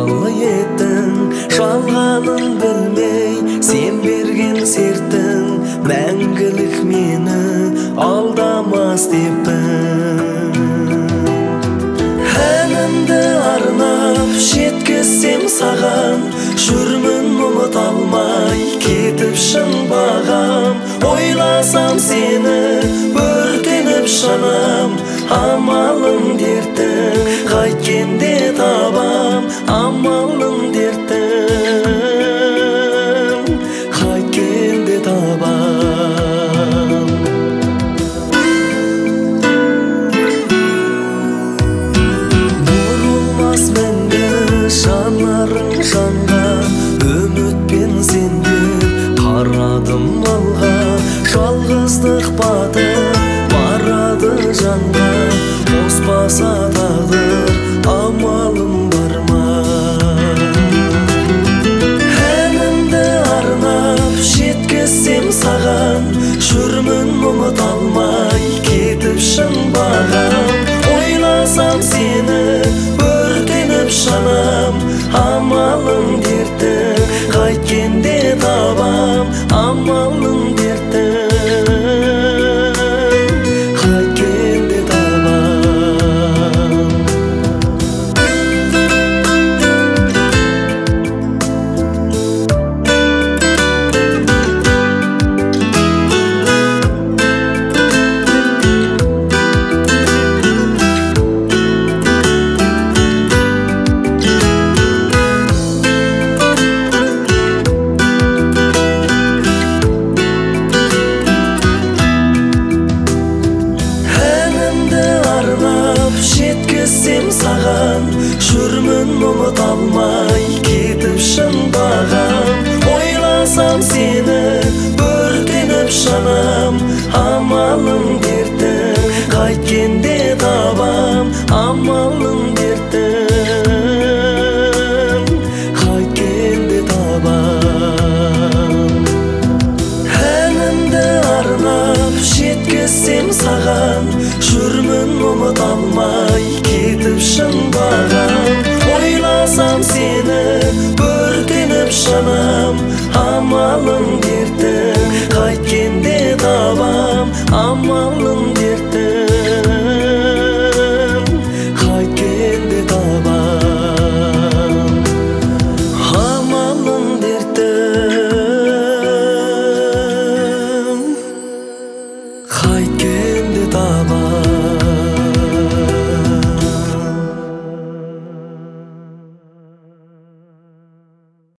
Жаллы еттің жалғанын білмей, сен берген сертің мәңгілік мені алдамас деппін. Әнімді арнап жеткізсем саған, жүрмін ұмыта алмай кетіп шын бағам. Ойласам сені өртеніп жанам, амалың дертің қайткенде табам. Амалың дертің қайткенде табам. Бұрылмас мәңгі жанарың жанға, үмітпен сендер қарадым алға. Жалғыздық батып барады жанға, қоспаса тағдыр амалым бар ма? Әнімді арнап жеткізсем саған, жүрмін ұмыта алмай кетіп шын бағам. Ойласам сені өртеніп жанам, амалың дертің қайткенде табам. Амалың дертің қайткенде табам. Жеткізсем саған, жүрмін ұмыта алмай кетіп шын бағам. Ойласам сені өртеніп жанам, амалың дертің қайткенде табам. Амалың дертің қайткенде табам. Әнімді арнап жеткізсем саған, жүрмін ұмыта алмай кетіп шын бағам. Ойласам сені өртеніп жанам, амалың